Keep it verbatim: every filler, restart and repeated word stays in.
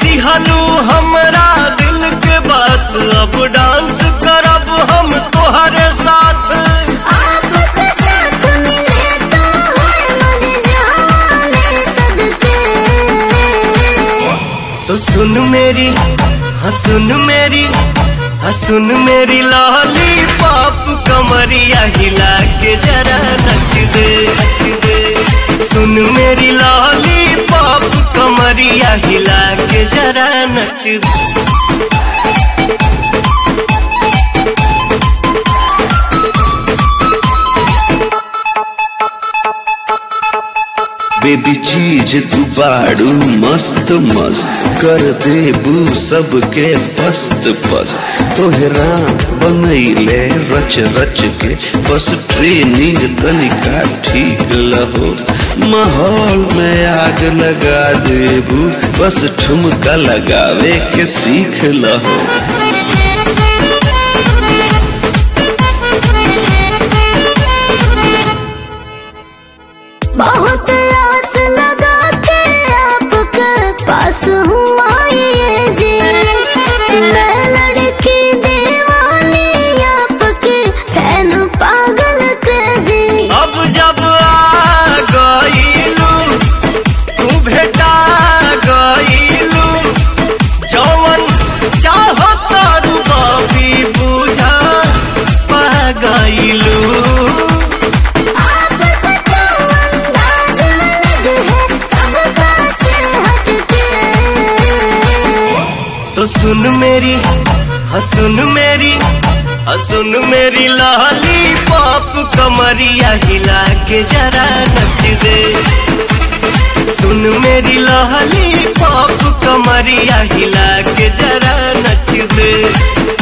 दिहलू हमरा दिल के बात, अब डांस करब हम तोहरे साथ। आपका साथ मिले तो है मर जाने सदके। तो सुन मेरी, हाँ सुन मेरी, हाँ सुन मेरी लाली पाप, कमरिया हिला के जरा नच दे, नच दे। सुन मेरी लाली पाप, कमरिया हिला के जरा नच दे। बेबी चीज तू बाड़ू मस्त मस्त, कर देबू सबके पस्त पस्त। तोहरा बनैले रच रच के, बस ट्रेनिंग तनिका ठीक लहो। माहौल में आग लगा देबू, बस ठुमका लगावे के सीख लहो। बहुत आस लगा के आपके पास हुआ ये जी, मैं लड़की दीवानी आपके फैन पागल क्रेजी। अब जब आ गईलू तू भेटा गईलू, जवन चाहो तारू बाबी बुझा पा गईलू। तो सुन मेरी, हाँ सुन मेरी, हाँ सुन मेरी लाली पाप, कमरिया हिला के जरा नच दे। सुन मेरी लाली पाप, कमरिया हिला के जरा नच दे।